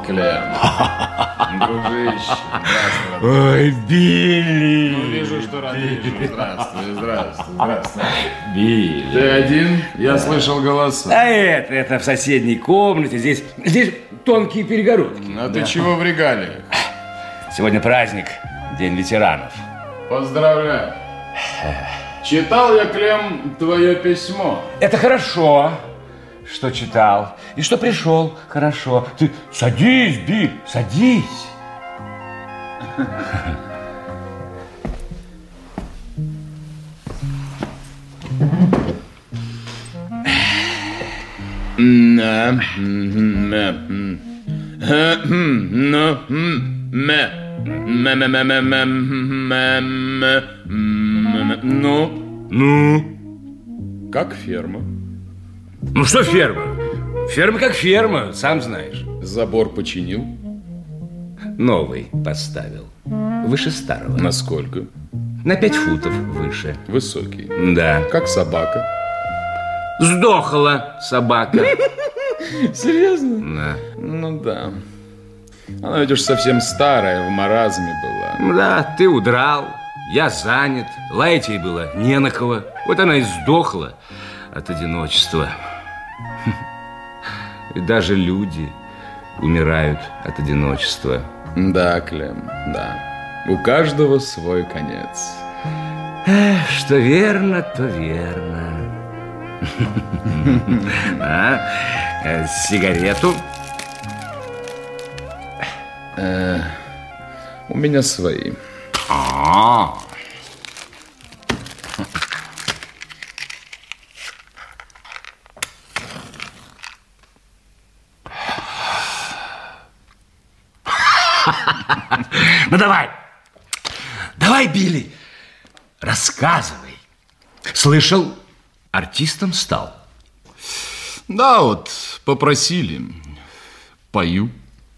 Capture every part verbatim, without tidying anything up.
Клем. Дружище. Здравствуй. Ой, Билли. Ну, вижу, что рад вижу. Здравствуй, здравствуй, здравствуй. Билли. Ты один? Я слышал голоса. А это, это в соседней комнате. Здесь, здесь тонкие перегородки. А ты чего в регалиях? Сегодня праздник, День ветеранов. Поздравляю. Читал я, Клем, твое письмо. Это хорошо, что читал. И что пришел, хорошо. Ты садись, Билли, садись. Ну? Ну? Как ферма? Ну что ферма? Ферма как ферма, сам знаешь. Забор починил? Новый поставил. Выше старого. Насколько? На пять футов выше. Высокий. Да. Как собака? Сдохла собака. Серьезно? Да. Ну да. Она ведь уж совсем старая, в маразме была. Да, ты удрал, я занят, лаять ей было не на кого. Вот она и сдохла от одиночества. И даже люди умирают от одиночества. Да, Клем, да. У каждого свой конец. Эх, что верно, то верно. А, сигарету? Э, у меня свои. А-а-а. Ну давай, давай, Билли, рассказывай. Слышал, артистом стал? Да, вот, попросили. Пою.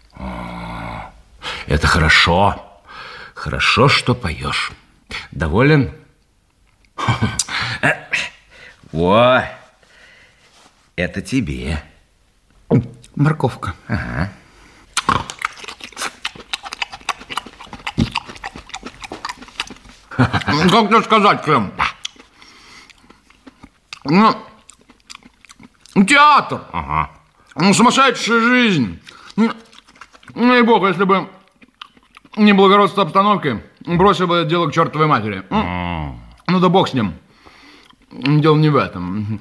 Это хорошо. Хорошо, что поешь. Доволен? Во, это тебе. Морковка. Ага. Ну, как тебе сказать, Клем? Ну, театр. Ага. Ну, сумасшедшая жизнь. Ну, ну и бог, если бы не благородство обстановки, бросил бы это дело к чертовой матери. Mm. Ну да бог с ним. Дело не в этом.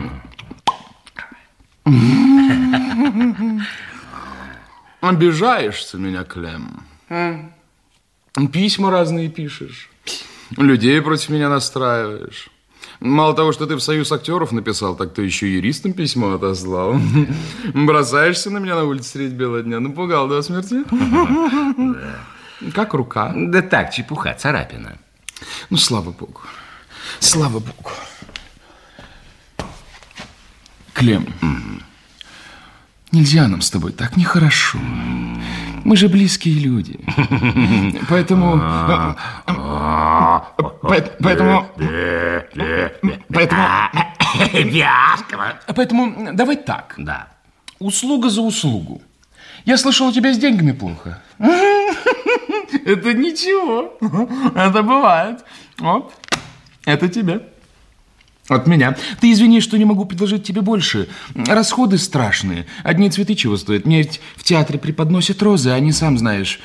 Обижаешься меня, Клем. Письма разные пишешь. Людей против меня настраиваешь. Мало того, что ты в союз актеров написал, так ты еще юристам письмо отослал. Бросаешься на меня на улице средь бела дня. Напугал до смерти? Как рука? Да так, чепуха, царапина. Ну, слава богу. Слава богу. Клем, нельзя нам с тобой так, нехорошо. Мы же близкие люди. Поэтому... Поэтому... Поэтому... Поэтому давай так. Да. Услуга за услугу. Я слышал, у тебя с деньгами плохо. Это ничего. Это бывает. Вот. Это тебе. От меня. Ты извини, что не могу предложить тебе больше. Расходы страшные. Одни цветы чего стоят. Мне ведь в театре преподносят розы, а они, сам знаешь,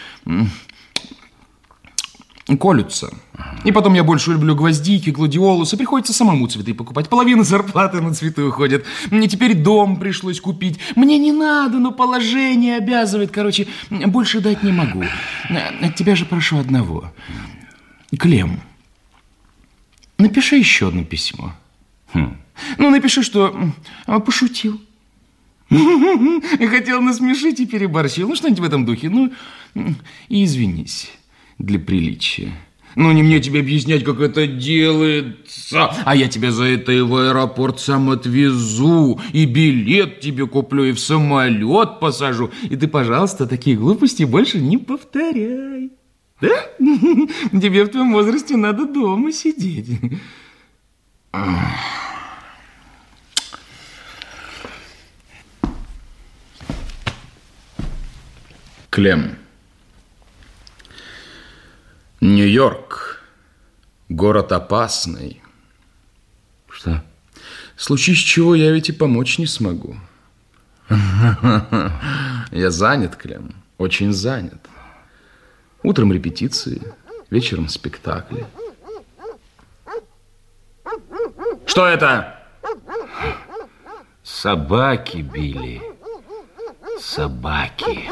колются. И потом я больше люблю гвоздики, гладиолусы. Приходится самому цветы покупать. Половина зарплаты на цветы уходит. Мне теперь дом пришлось купить. Мне не надо, но положение обязывает. Короче, больше дать не могу. От тебя же прошу одного. Клем, напиши еще одно письмо. Хм. Ну, напиши, что пошутил. Хотел насмешить и переборщил. Ну, что-нибудь в этом духе. Ну, и извинись для приличия. Ну, не мне тебе объяснять, как это делается. А я тебя за это и в аэропорт сам отвезу. И билет тебе куплю, и в самолет посажу. И ты, пожалуйста, такие глупости больше не повторяй. Да? Тебе в твоем возрасте надо дома сидеть. Клем. Нью-Йорк. Город опасный. Что? Случись чего, я ведь и помочь не смогу. Я занят, Клем. Очень занят. Утром репетиции, вечером спектакли. Что это? Собаки, Билли. Собаки.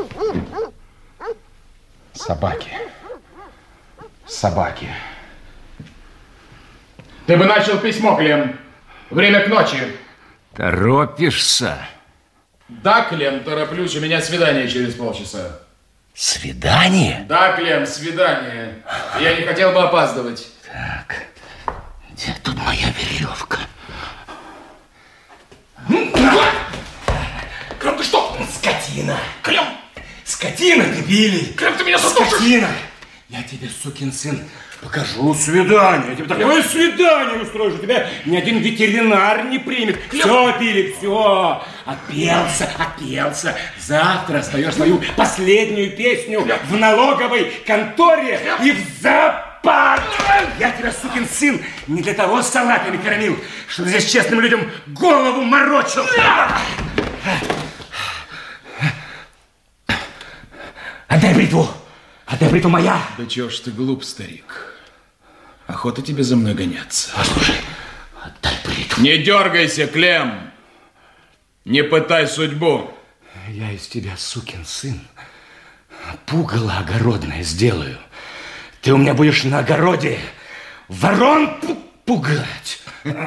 Собаки. Собаки. Ты бы начал письмо, Клем. Время к ночи. Торопишься? Да, Клем, тороплюсь. У меня свидание через полчаса. Свидание? Да, Клем, свидание. Я не хотел бы опаздывать. Так, где тут моя веревка? Клем, ты что? Скотина. Клем! Скотина ты, Билли. Клем, ты меня слушаешь? Скотина. Я тебе, сукин сын, покажу свидание. Я тебе такое свидание устрою, что тебя ни один ветеринар не примет. Клем. Все, Билли, все. Отпелся, отпелся. Завтра споешь свою последнюю песню Клем. В налоговой конторе Клем. И в зоопарке. Я тебя, сукин сын, не для того салатами кормил, что здесь честным людям голову морочил. Отдай бритву. Отдай бритву моя. Да чего ж ты глуп, старик. Охота тебе за мной гоняться. Послушай, отдай бритву. Не дергайся, Клем. Не пытай судьбу. Я из тебя, сукин сын, пугало огородное сделаю. Ты у меня будешь на огороде ворон пугать.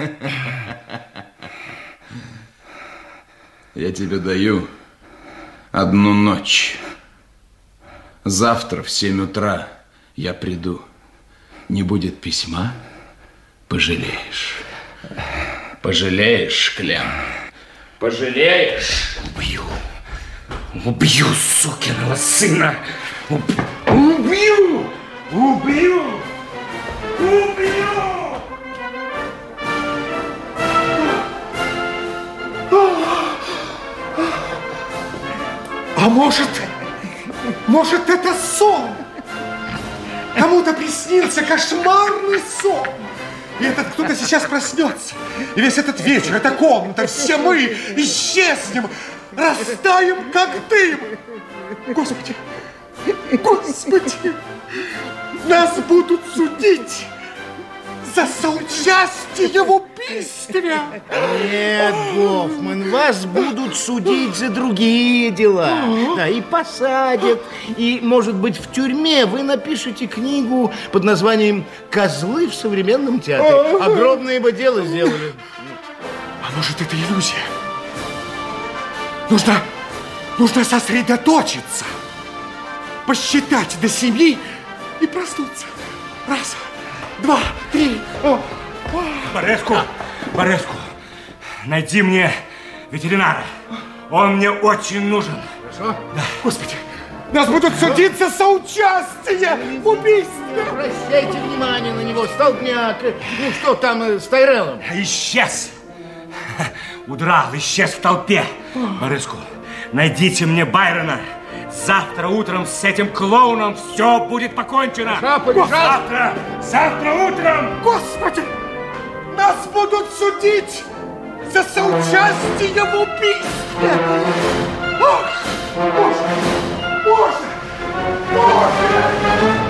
Я тебе даю одну ночь. Завтра в семь утра я приду. Не будет письма, пожалеешь. Пожалеешь, Клем. Пожалеешь. Убью. Убью сукиного сына. Убью. Убью. Убью. А может, может, это сон? Кому-то приснился кошмарный сон. И этот кто-то сейчас проснется. И весь этот вечер, эта комната, все мы исчезнем, растаем, как дым. Господи, Господи, нас будут судить за соучастие в убийстве. Нет, Гофман, вас будут судить за другие дела. Да, и посадят, и, может быть, в тюрьме вы напишете книгу под названием «Козлы в современном театре». Огромное бы дело сделали. А может, это иллюзия? Нужно, нужно сосредоточиться, посчитать до семи и проснуться. Раз, два, три. О, о. Бореску, Бореску, найди мне ветеринара. Он мне очень нужен. Хорошо? Да. Господи, нас будут судить за соучастие в убийстве. Не обращайте внимания на него, столбняк. Ну что там с Тайреллом? Исчез. Удрал, исчез в толпе. Бореску, найдите мне Байрона. Завтра утром с этим клоуном все будет покончено. Завтра, завтра утром. Господи, нас будут судить за соучастие в убийстве. Ох, Боже, Боже, Боже.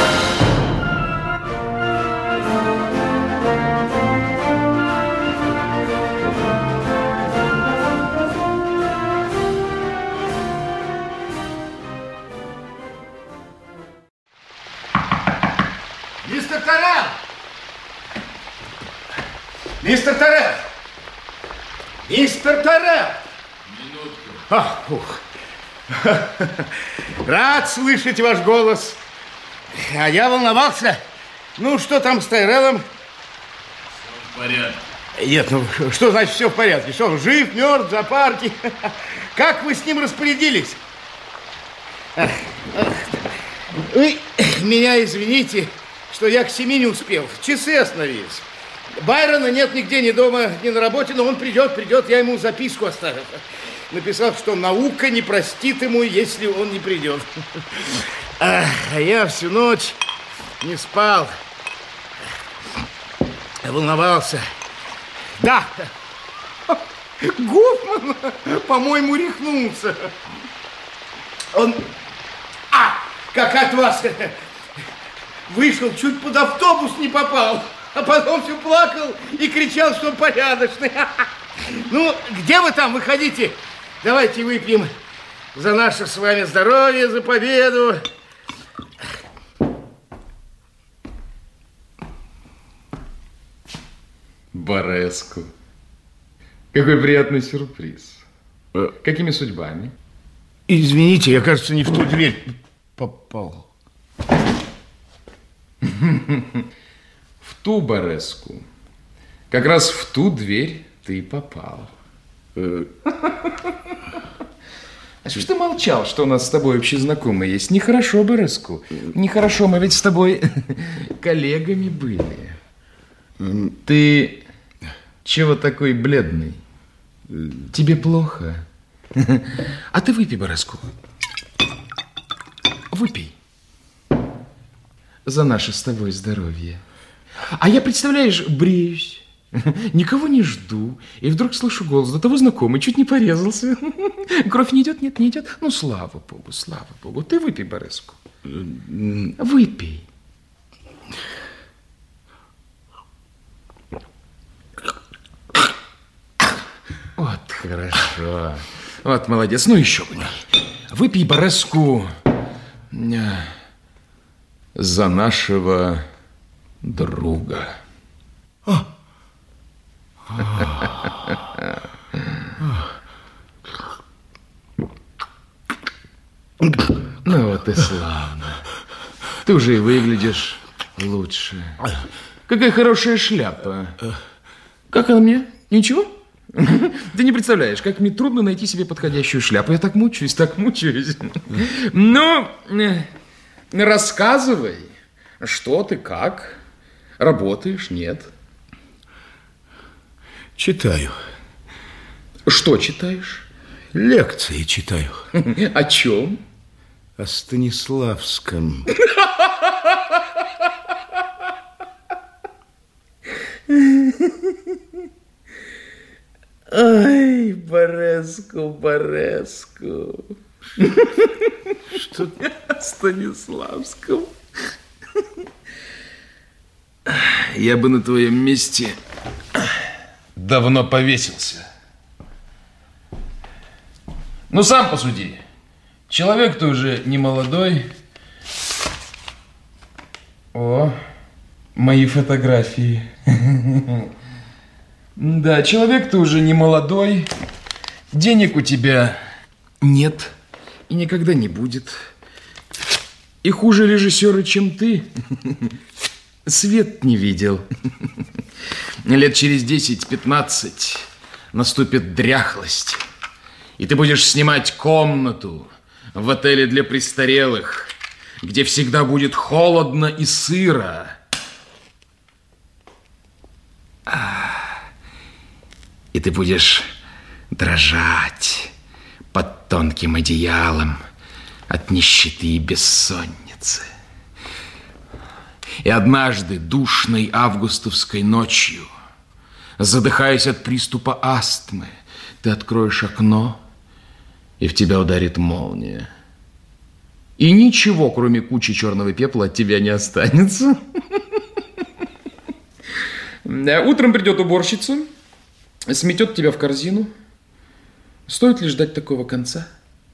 Мистер Торрелл! Мистер Торрелл! Мистер Торрелл! Минутку. А, ух. Рад слышать ваш голос. А я волновался. Ну, что там с Тайреллом? Все в порядке. Нет, ну, что значит все в порядке? Что, он жив, мертв, в зоопарке? Как вы с ним распорядились? Ах, ах. Вы меня извините, что я к семи не успел. Часы остановились. Байрона нет нигде, ни дома, ни на работе, но он придет, придет. Я ему записку оставил. написал, что наука не простит ему, если он не придет. А я всю ночь не спал. Волновался. Да, Гофман, по-моему, рехнулся. Он, а, как от вас, вышел, чуть под автобус не попал, а потом все плакал и кричал, что он порядочный. Ну, где вы там, выходите? Давайте выпьем за наше с вами здоровье, за победу. Бореску. Какой приятный сюрприз. Какими судьбами? Извините, я, кажется, не в ту дверь попал. В ту, Бореску. Как раз в ту дверь ты и попал. А что ж ты молчал, что у нас с тобой общий знакомый есть? Нехорошо, Бореску. Нехорошо, мы ведь с тобой коллегами были. Ты чего такой бледный? Тебе плохо? А ты выпей, Бореску. Выпей. За наше с тобой здоровье. А я, представляешь, бреюсь. Никого не жду. И вдруг слышу голос, до того знакомый, чуть не порезался. Кровь не идет? Нет, не идет. Ну, слава богу, слава богу. Ты выпей, Бореску. Выпей. Вот хорошо. Вот молодец. Ну, еще бы. Выпей, Бореску, за нашего друга. Ну вот и славно. Ты уже и выглядишь лучше. Какая хорошая шляпа. Как она мне? Ничего? Ты не представляешь, как мне трудно найти себе подходящую шляпу. Я так мучаюсь, так мучаюсь. Ну, рассказывай, что ты, как? Работаешь, нет? Читаю. Что читаешь? Лекции читаю. О чем? О Станиславском. Ай, Бореску, Бореску. Что? О Станиславском. Я бы на твоем месте давно повесился. Ну, сам посуди. Человек-то уже не молодой. О, мои фотографии. Да, человек-то уже не молодой. Денег у тебя нет и никогда не будет. И хуже режиссеры, чем ты, свет не видел. Лет через десять-пятнадцать наступит дряхлость, и ты будешь снимать комнату в отеле для престарелых, где всегда будет холодно и сыро. И ты будешь дрожать под тонким одеялом от нищеты и бессонницы. И однажды душной августовской ночью, задыхаясь от приступа астмы, ты откроешь окно, и в тебя ударит молния. И ничего, кроме кучи черного пепла, от тебя не останется. Утром придет уборщица, сметет тебя в корзину. Стоит ли ждать такого конца?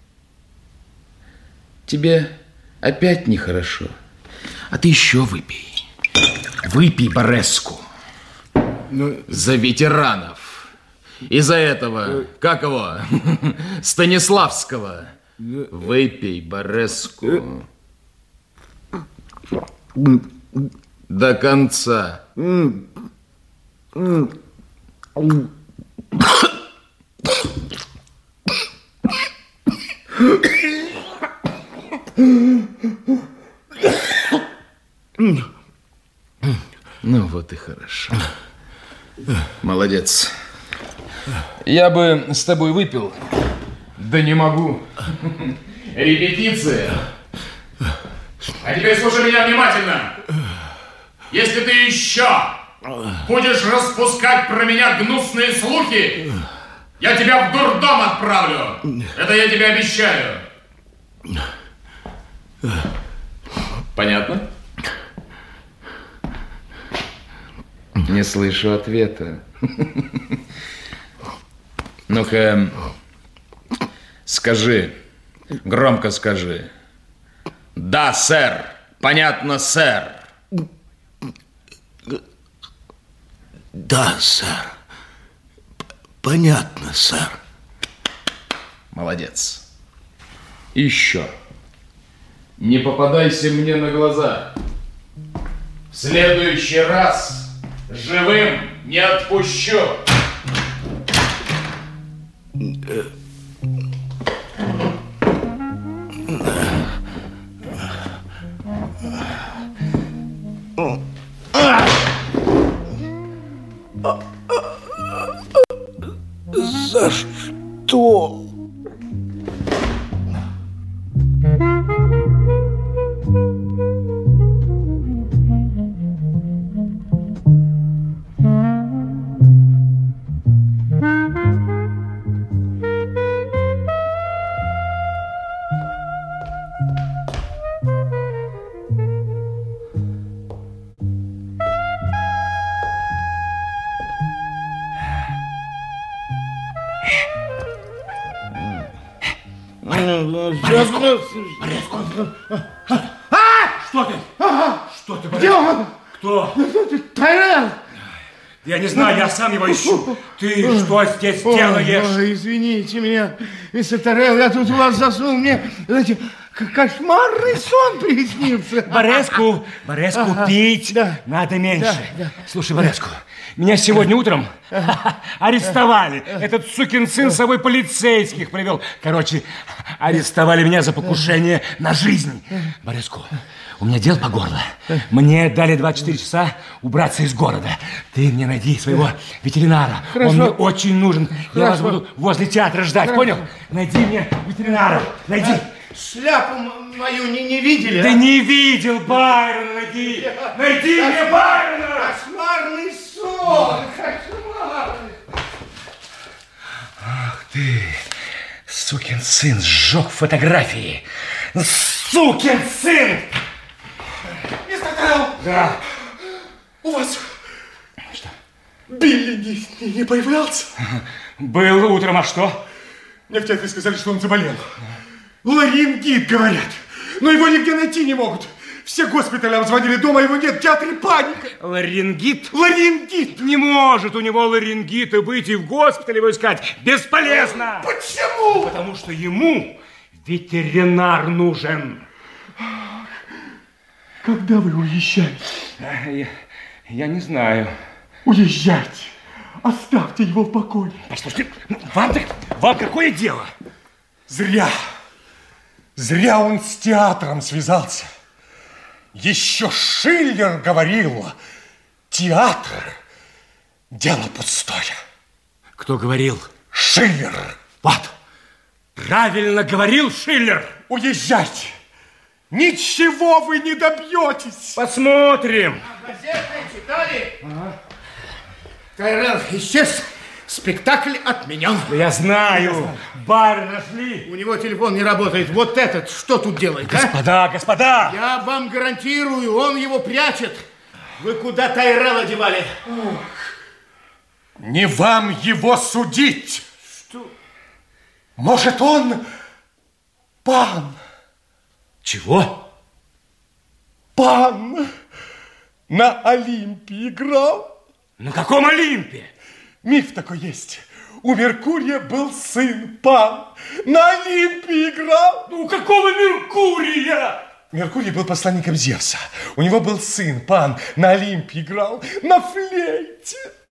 Тебе опять нехорошо. А ты еще выпей. Выпей, Бореску. Но... За ветеранов. И за этого, как его, Станиславского. Выпей, Бореску. До конца. Ну вот и хорошо. Молодец. Я бы с тобой выпил, Да не могу. Репетиция. А теперь слушай меня внимательно. Если ты еще будешь распускать про меня гнусные слухи, я тебя в дурдом отправлю. Это я тебе обещаю. Понятно? Не слышу ответа. Ну-ка, скажи, громко скажи. Да, сэр. Понятно, сэр. Да, сэр. Понятно, сэр. Молодец. Еще. Не попадайся мне на глаза. В следующий раз живым не отпущу. За что? Что ты? Что ты, Где он? Кто? Тайрелл! Я не знаю, я сам его ищу. Ты что здесь делаешь? Ой, извините меня, мистер Тайрелл, я тут у вас заснул, мне, знаете, кошмарный сон приснился. Бореску, Бореску Ага, пить да. надо меньше. Да, да. Слушай, Бореску, меня сегодня утром арестовали. Этот сукин сын с собой полицейских привел. Короче, арестовали меня за покушение на жизнь. Бореску, у меня дел по горло. Мне дали двадцать четыре часа убраться из города. Ты мне найди своего ветеринара. Хорошо. Он мне очень нужен. Я вас Хорошо. буду возле театра ждать, Хорошо. понял? Найди мне ветеринара. Найди. Шляпу м- мою не, не видели? Да а? не видел Байрона, найди! Найди мне Байрона! Кошмарный сон! Кошмарный! Ах ты, сукин сын, сжег фотографии! Сукин сын! Мистер Тайрелл! Да. У вас Что? Билли не, не, не появлялся? Был утром, а что? Мне в театре сказали, что он заболел. Ларингит, говорят. Но его нигде найти не могут. Все госпитали обзвонили, дома его нет, в театре паника. Ларингит? Ларингит! Не может у него ларингита быть, и в госпитале его искать бесполезно. Почему? Потому что ему ветеринар нужен. Когда вы уезжаете? Я, я не знаю. Уезжайте. Оставьте его в покое. Послушайте, вам, вам какое дело? Зря. Зря он с театром связался. Еще Шиллер говорил, театр – дело пустое. Кто говорил? Шиллер. Вот, правильно говорил Шиллер. Уезжайте. Ничего вы не добьетесь. Посмотрим. Газеты читали? Ага. Тайрелл исчез. Спектакль отменен. Да я знаю. Бар нашли. У него телефон не работает. Вот этот что тут делает, Господа, а? господа. Я вам гарантирую, он его прячет. Вы куда Тайрелла девали? Не вам его судить. Что? Может, он пан? Чего? Пан на Олимпе играл. На каком Олимпе? Миф такой есть. У Меркурия был сын Пан. На Олимпе играл. У какого Меркурия? Меркурий был посланником Зевса. У него был сын Пан. На Олимпе играл на флейте.